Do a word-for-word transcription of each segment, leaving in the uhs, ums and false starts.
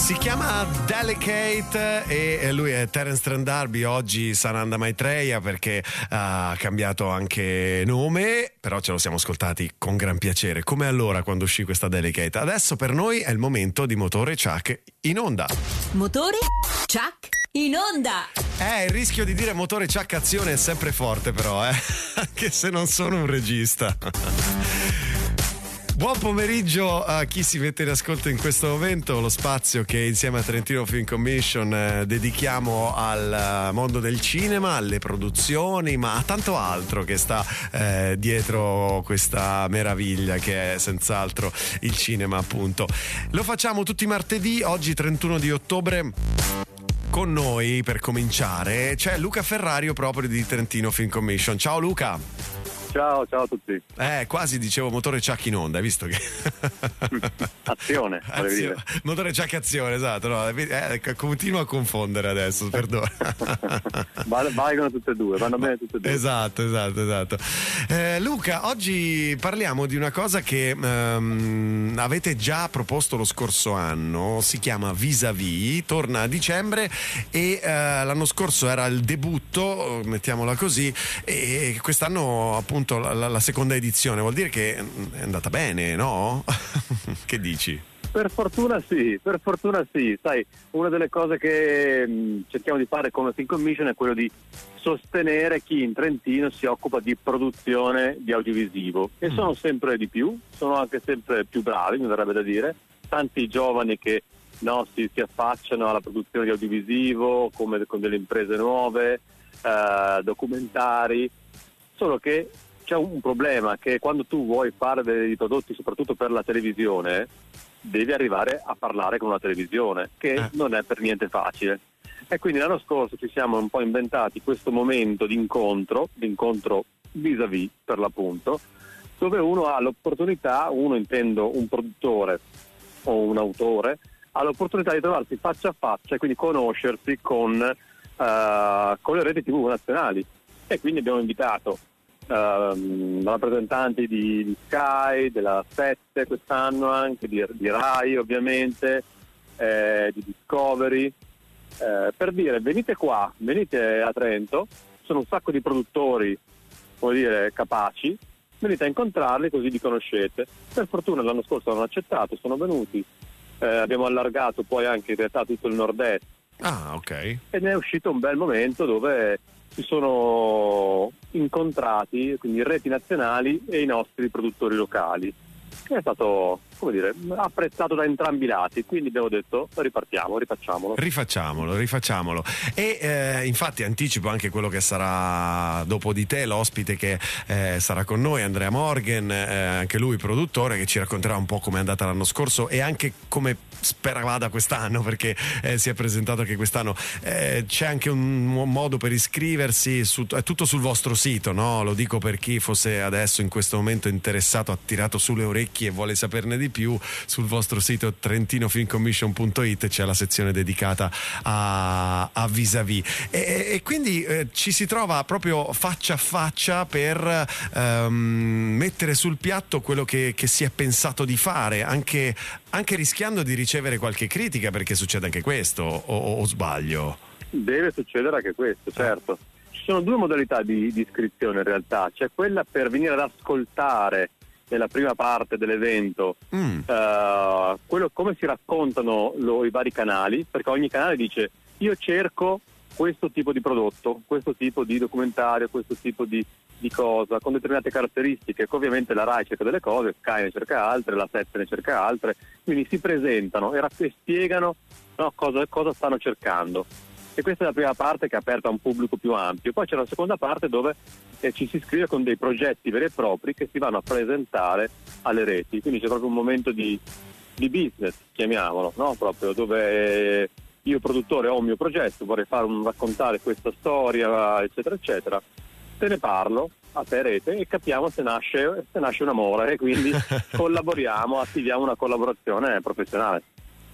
Si chiama Delicate e lui è Terence Trent D'Arby. Oggi Sananda Maitreya perché ha cambiato anche nome, però ce lo siamo ascoltati con gran piacere, come allora quando uscì questa Delicate. Adesso per noi è il momento di Motore Chuck in onda. Motore Chuck in onda. Eh, il rischio di dire Motore Chuck azione è sempre forte però, eh, anche se non sono un regista. Buon pomeriggio a chi si mette in ascolto in questo momento, lo spazio che insieme a Trentino Film Commission eh, dedichiamo al mondo del cinema, alle produzioni, ma a tanto altro che sta eh, dietro questa meraviglia che è senz'altro il cinema, appunto. Lo facciamo tutti i martedì, oggi trentuno di ottobre. Con noi per cominciare c'è Luca Ferrario proprio di Trentino Film Commission. Ciao Luca. Ciao, ciao a tutti. Eh, quasi dicevo Motore Chuck in onda, hai visto che... Azione, Azio... dire. Motore Chuck azione, esatto, no, eh, continuo a confondere adesso, perdono. Valgono tutte e due, vanno bene tutte e due. Esatto, esatto, esatto. Eh, Luca, oggi parliamo di una cosa che um, avete già proposto lo scorso anno, si chiama Vis-a-Vis, torna a dicembre e uh, l'anno scorso era il debutto, mettiamola così, e quest'anno appunto La, la, la seconda edizione, vuol dire che è andata bene, no? Che dici? Per fortuna sì, per fortuna sì. Sai, una delle cose che mh, cerchiamo di fare come Film Commission è quello di sostenere chi in Trentino si occupa di produzione di audiovisivo e mm. sono sempre di più, sono anche sempre più bravi, mi verrebbe da dire, tanti giovani che no, si, si affacciano alla produzione di audiovisivo come con delle imprese nuove, eh, documentari, solo che c'è un problema, che quando tu vuoi fare dei prodotti soprattutto per la televisione devi arrivare a parlare con una televisione, che eh. non è per niente facile, e quindi l'anno scorso ci siamo un po' inventati questo momento di incontro, di incontro vis-a-vis per l'appunto, dove uno ha l'opportunità, uno intendo un produttore o un autore, ha l'opportunità di trovarsi faccia a faccia e quindi conoscersi con, uh, con le reti tivù nazionali, e quindi abbiamo invitato Uh, rappresentanti di, di Sky, della sette quest'anno anche, di, di Rai ovviamente, eh, di Discovery, eh, per dire venite qua, venite a Trento, sono un sacco di produttori, vuol dire capaci, venite a incontrarli così li conoscete. Per fortuna l'anno scorso hanno accettato, sono venuti, eh, abbiamo allargato poi anche in realtà tutto il nord-est. Ah, ok. E ne è uscito un bel momento dove si sono incontrati quindi reti nazionali e i nostri produttori locali, che è stato, come dire, apprezzato da entrambi i lati, quindi abbiamo detto ripartiamo, rifacciamolo. Rifacciamolo, rifacciamolo. E eh, infatti anticipo anche quello che sarà dopo di te, l'ospite che eh, sarà con noi, Andrea Morgan, eh, anche lui produttore, che ci racconterà un po' come è andata l'anno scorso e anche come spera vada quest'anno, perché eh, si è presentato anche quest'anno. Eh, c'è anche un modo per iscriversi, su, è tutto sul vostro sito, no? Lo dico per chi fosse adesso in questo momento interessato, ha tirato sulle orecchie e vuole saperne di più. Sul vostro sito trentino film commission punto it c'è la sezione dedicata a, a Vis-a-Vis e, e quindi eh, ci si trova proprio faccia a faccia per ehm, mettere sul piatto quello che, che si è pensato di fare, anche, anche rischiando di ricevere qualche critica, perché succede anche questo, o, o sbaglio? Deve succedere anche questo, certo. Ci sono due modalità di, di iscrizione in realtà, c'è quella per venire ad ascoltare nella prima parte dell'evento mm. uh, quello, come si raccontano lo, i vari canali, perché ogni canale dice io cerco questo tipo di prodotto, questo tipo di documentario, questo tipo di, di cosa, con determinate caratteristiche, che ovviamente la Rai cerca delle cose, Sky ne cerca altre, la sette ne cerca altre, quindi si presentano e, e spiegano no, cosa, cosa stanno cercando. E questa è la prima parte che è aperta a un pubblico più ampio. Poi c'è la seconda parte dove eh, ci si iscrive con dei progetti veri e propri che si vanno a presentare alle reti. Quindi c'è proprio un momento di, di business, chiamiamolo, no? Proprio dove io produttore ho un mio progetto, vorrei fare un, raccontare questa storia, eccetera, eccetera. Te ne parlo a te rete e capiamo se nasce, se nasce un amore e quindi collaboriamo, attiviamo una collaborazione professionale.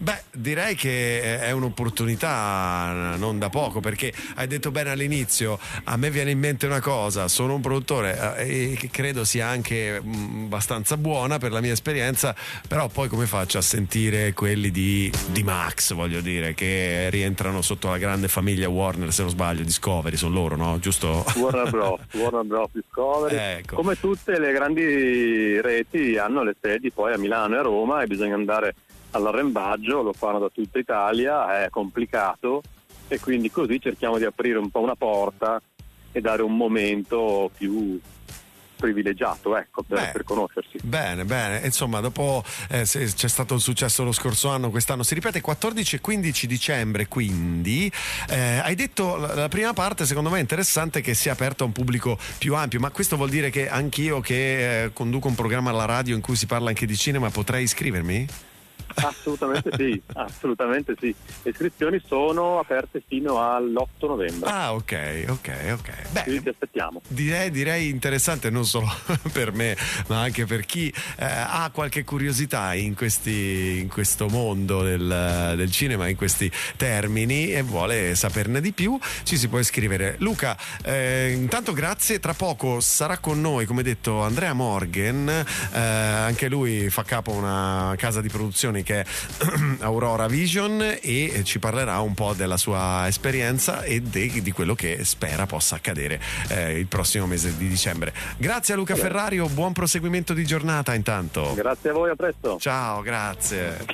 Beh, direi che è un'opportunità non da poco, perché hai detto bene all'inizio, a me viene in mente una cosa, sono un produttore e eh, credo sia anche mh, abbastanza buona per la mia esperienza, però poi come faccio a sentire quelli di, di Max, voglio dire, che rientrano sotto la grande famiglia Warner, se non sbaglio, Discovery, sono loro, no? Giusto? Warner Bros, Warner Bros, Discovery, ecco. Come tutte le grandi reti hanno le sedi poi a Milano e a Roma e bisogna andare all'arrembaggio, lo fanno da tutta Italia, è complicato e quindi così cerchiamo di aprire un po' una porta e dare un momento più privilegiato, ecco, per, Beh, per conoscersi. Bene, bene, insomma, dopo eh, se c'è stato il successo lo scorso anno, quest'anno si ripete, quattordici e quindici dicembre, quindi eh, hai detto la, la prima parte, secondo me è interessante, che sia aperta a un pubblico più ampio, ma questo vuol dire che anch'io che eh, conduco un programma alla radio in cui si parla anche di cinema potrei iscrivermi? Assolutamente sì, assolutamente sì. Le iscrizioni sono aperte fino all'otto novembre. Ah, ok, ok, ok. Beh, quindi ti aspettiamo. Direi, direi interessante non solo per me, ma anche per chi eh, ha qualche curiosità in, questi, in questo mondo del, del cinema, in questi termini, e vuole saperne di più, ci si può iscrivere. Luca, eh, intanto grazie, tra poco sarà con noi, come detto, Andrea Morgan, eh, anche lui fa capo a una casa di produzione che è Aurora Vision, e ci parlerà un po' della sua esperienza e de, di quello che spera possa accadere eh, il prossimo mese di dicembre. Grazie a Luca Ferrario, buon proseguimento di giornata intanto. Grazie a voi, a presto. Ciao, grazie.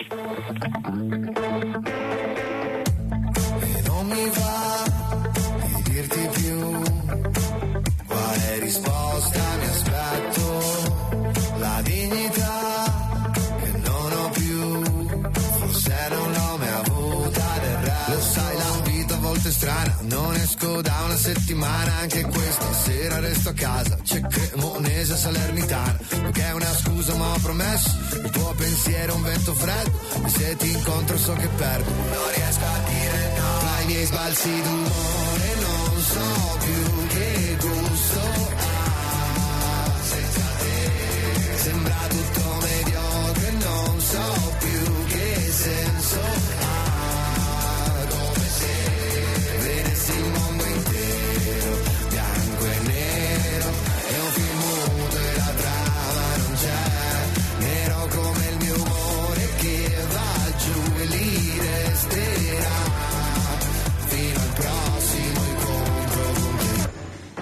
Non mi va di dirti più quale risposta mi aspetto, la dignità non l'ho mai avuta del resto. Lo sai, la vita a volte è strana, non esco da una settimana, anche questa sera resto a casa, c'è Cremonese Salernitana, che è una scusa ma ho promesso, il tuo pensiero è un vento freddo, e se ti incontro so che perdo, non riesco a dire no, tra i miei sbalzi d'umore non so più che gusto ha, senza te sembra tutto mediocre, non so più che senso ha, come se vedessi il mondo intero, bianco e nero, è un film muto e la trama non c'è, nero come il mio umore che va giù e lì resterà, fino al prossimo incontro con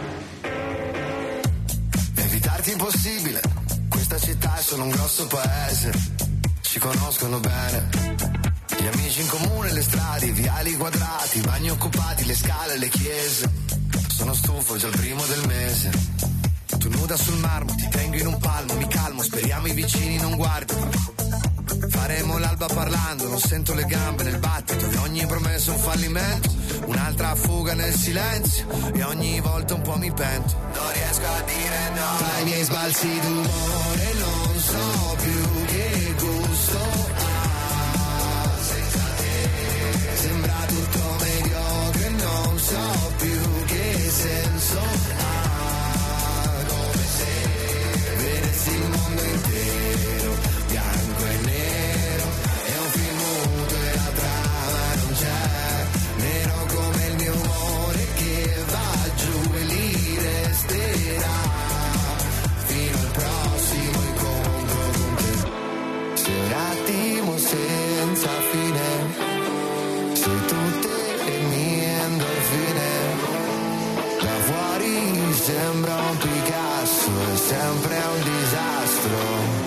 te. Evitarti impossibile, questa città è solo un grosso paese, ci conoscono bene, gli amici in comune, le strade, i viali quadrati, i bagni occupati, le scale, le chiese. Sono stufo, già il primo del mese. Tu nuda sul marmo, ti tengo in un palmo, mi calmo, speriamo i vicini non guardino. Faremo l'alba parlando, non sento le gambe nel battito, e ogni promessa è un fallimento, un'altra fuga nel silenzio, e ogni volta un po' mi pento. Non riesco a dire no, tra i miei sbalzi d'umore non so più che gusto ha, senza te sembra tutto mediocre, non so più che senso ha, come se vedessi il mondo intero, bianco e nero, è un film muto e la trama non c'è, nero come il mio umore che va giù e lì resterà, fino al prossimo incontro con te. Se un attimo senza fine, se tutte le mie endorfine, da fuori sembra un Picasso, è sempre un disastro.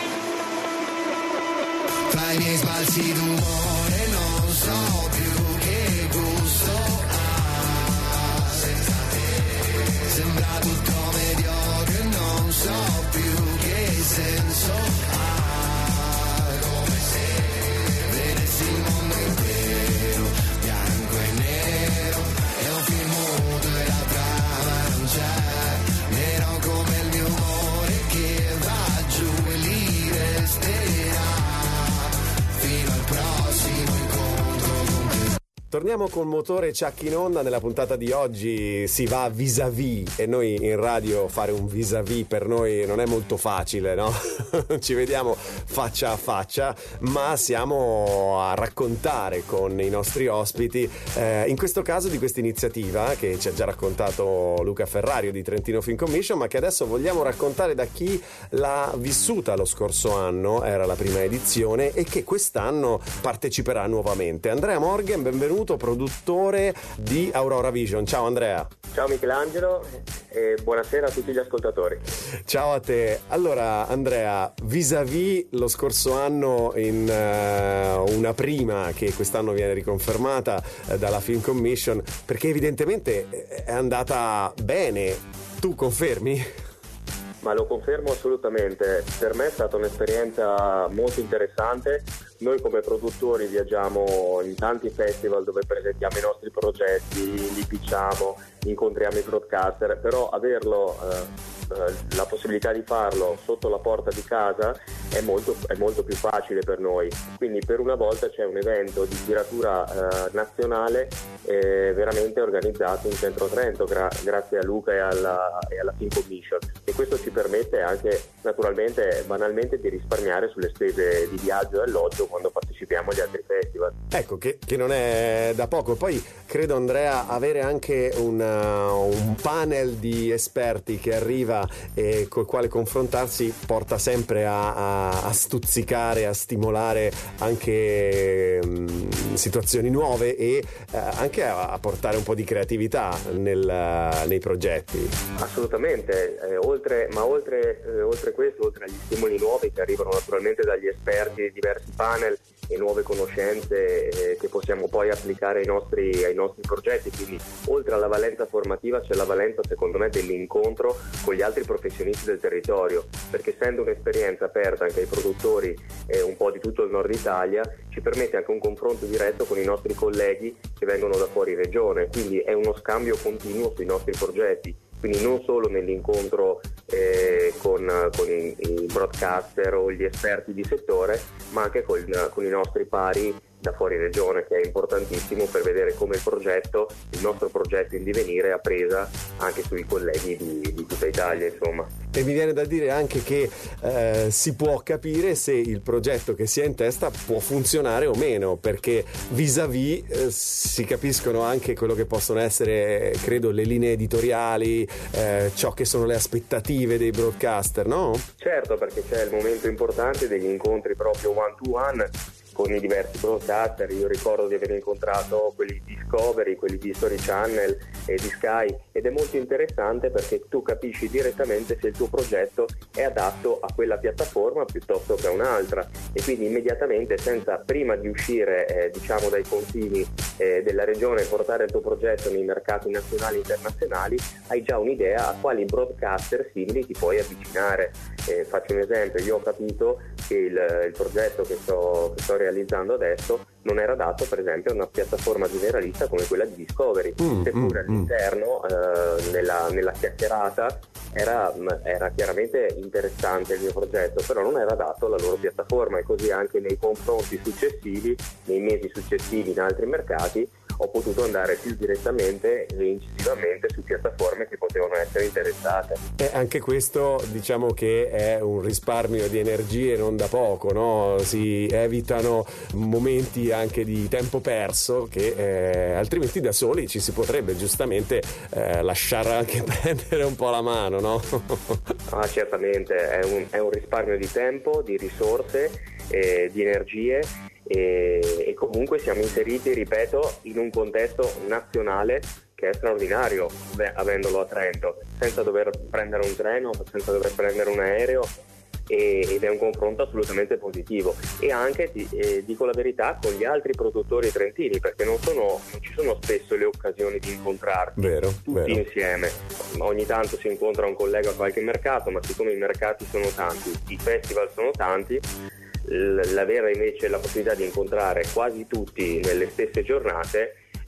Tra i miei sbalzi d'umore non so più che gusto ha, senza te sembra tutto mediocre, non so più che senso ha, come se vedessi il mondo intero, bianco e nero, è un film muto e la trama non c'è, nero come il mio umore che va giù e lì resterà, fino al prossimo Torniamo con Motore Chuck in onda. Nella puntata di oggi si va vis-à-vis, e noi in radio fare un vis-à-vis per noi non è molto facile, no? Ci vediamo faccia a faccia, ma siamo a raccontare con i nostri ospiti, eh, in questo caso di questa iniziativa che ci ha già raccontato Luca Ferrario di Trentino Film Commission, ma che adesso vogliamo raccontare da chi l'ha vissuta lo scorso anno, era la prima edizione, e che quest'anno parteciperà nuovamente. Andrea Morgan, benvenuto, produttore di Aurora Vision. Ciao Andrea. Ciao Michelangelo e buonasera a tutti gli ascoltatori. Ciao a te. Allora Andrea, vis-à-vis lo scorso anno in uh, una prima che quest'anno viene riconfermata uh, dalla Film Commission, perché evidentemente è andata bene. Tu confermi? Ma lo confermo assolutamente. Per me è stata un'esperienza molto interessante. Noi come produttori viaggiamo in tanti festival dove presentiamo i nostri progetti, li pitchiamo, incontriamo i broadcaster, però averlo, eh, eh, la possibilità di farlo sotto la porta di casa è molto, è molto più facile per noi. Quindi per una volta c'è un evento di tiratura eh, nazionale eh, veramente organizzato in centro Trento, gra- grazie a Luca e alla, e alla Film Commission, e questo ci permette anche naturalmente banalmente di risparmiare sulle spese di viaggio e alloggio quando partecipiamo agli altri festival. Ecco, che, che non è da poco. Poi credo, Andrea, avere anche una, un panel di esperti che arriva e col quale confrontarsi porta sempre a, a, a stuzzicare, a stimolare anche mh, situazioni nuove e eh, anche a, a portare un po' di creatività nel, nei progetti. Assolutamente, eh, oltre, ma oltre, eh, oltre questo, oltre agli stimoli nuovi che arrivano naturalmente dagli esperti di diversi panel e nuove conoscenze eh, che possiamo poi applicare ai nostri, ai nostri progetti, quindi oltre alla valenza formativa c'è la valenza secondo me dell'incontro con gli altri professionisti del territorio, perché essendo un'esperienza aperta anche ai produttori eh, un po' di tutto il nord Italia ci permette anche un confronto diretto con i nostri colleghi che vengono da fuori regione, quindi è uno scambio continuo sui nostri progetti. Quindi non solo nell'incontro eh, con, con i, i broadcaster o gli esperti di settore, ma anche con, con i nostri pari da fuori regione, che è importantissimo per vedere come il progetto, il nostro progetto in divenire ha presa anche sui colleghi di, di tutta Italia, insomma. E mi viene da dire anche che eh, si può capire se il progetto che si ha in testa può funzionare o meno, perché vis-à-vis eh, si capiscono anche quello che possono essere, credo, le linee editoriali, eh, ciò che sono le aspettative dei broadcaster, no? Certo, perché c'è il momento importante degli incontri proprio one to one con i diversi broadcaster. Io ricordo di aver incontrato quelli di Discovery, quelli di History Channel e di Sky, ed è molto interessante perché tu capisci direttamente se il tuo progetto è adatto a quella piattaforma piuttosto che a un'altra, e quindi immediatamente, senza prima di uscire eh, diciamo dai confini eh, della regione e portare il tuo progetto nei mercati nazionali e internazionali, hai già un'idea a quali broadcaster simili ti puoi avvicinare. Eh, faccio un esempio: io ho capito che il, il progetto che sto, che sto realizzando adesso non era adatto per esempio a una piattaforma generalista come quella di Discovery, mm, seppure mm, all'interno eh, nella, nella chiacchierata era, era chiaramente interessante il mio progetto, però non era adatto alla loro piattaforma, e così anche nei confronti successivi, nei mesi successivi in altri mercati, ho potuto andare più direttamente e incisivamente su piattaforme che potevano essere interessate. E anche questo diciamo che è un risparmio di energie non da poco, no? Si evitano momenti anche di tempo perso che eh, altrimenti da soli ci si potrebbe giustamente eh, lasciare anche prendere un po' la mano, no? Ah, certamente, è un, è un risparmio di tempo, di risorse, eh, di energie. E, e comunque siamo inseriti, ripeto, in un contesto nazionale che è straordinario, beh, avendolo a Trento, senza dover prendere un treno, senza dover prendere un aereo, e, ed è un confronto assolutamente positivo. E anche, eh, dico la verità, con gli altri produttori trentini, perché non, sono, non ci sono spesso le occasioni di incontrarsi vero, tutti vero. insieme. Ogni tanto si incontra un collega a qualche mercato, ma siccome i mercati sono tanti, i festival sono tanti, l'avere invece la possibilità di incontrare quasi tutti nelle stesse giornate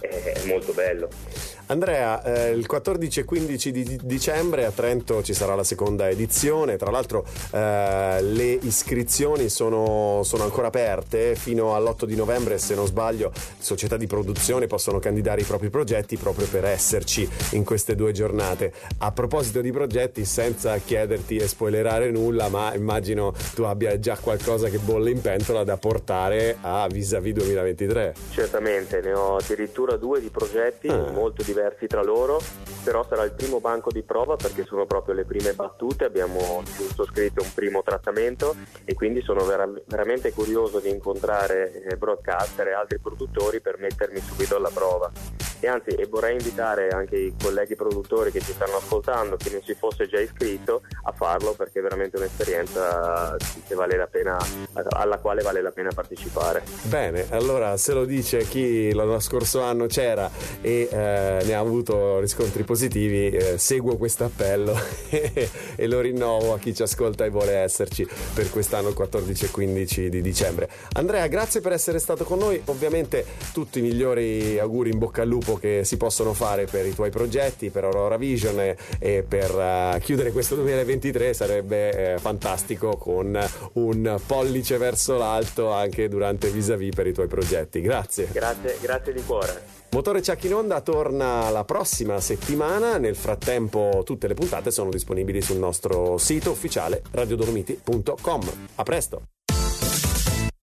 è molto bello. Andrea, eh, il quattordici e quindici di dicembre a Trento ci sarà la seconda edizione, tra l'altro eh, le iscrizioni sono, sono ancora aperte fino all'otto di novembre, se non sbaglio società di produzione possono candidare i propri progetti proprio per esserci in queste due giornate. A proposito di progetti, senza chiederti e spoilerare nulla, ma immagino tu abbia già qualcosa che bolle in pentola da portare a Vis-a-Vis duemilaventitré. Certamente, ne ho addirittura due di progetti ah. molto diversi tra loro, però sarà il primo banco di prova perché sono proprio le prime battute, abbiamo giusto scritto un primo trattamento e quindi sono vera- veramente curioso di incontrare eh, broadcaster e altri produttori per mettermi subito alla prova. E anzi, e vorrei invitare anche i colleghi produttori che ci stanno ascoltando, chi non si fosse già iscritto, a farlo perché è veramente un'esperienza che vale la pena, alla quale vale la pena partecipare. Bene, allora se lo dice chi l'anno scorso anno c'era e eh, ne ha avuto riscontri positivi, eh, seguo questo appello e, e lo rinnovo a chi ci ascolta e vuole esserci per quest'anno il quattordici e quindici di dicembre. Andrea, grazie per essere stato con noi, ovviamente tutti i migliori auguri, in bocca al lupo che si possono fare per i tuoi progetti, per Aurora Vision e, e per uh, chiudere questo duemilaventitré sarebbe eh, fantastico con un pollice verso l'alto anche durante Vis-a-Vis per i tuoi progetti. Grazie. Grazie, grazie di cuore. Motore Chuck in Onda torna la prossima settimana. Nel frattempo tutte le puntate sono disponibili sul nostro sito ufficiale radio dolomiti punto com. A presto.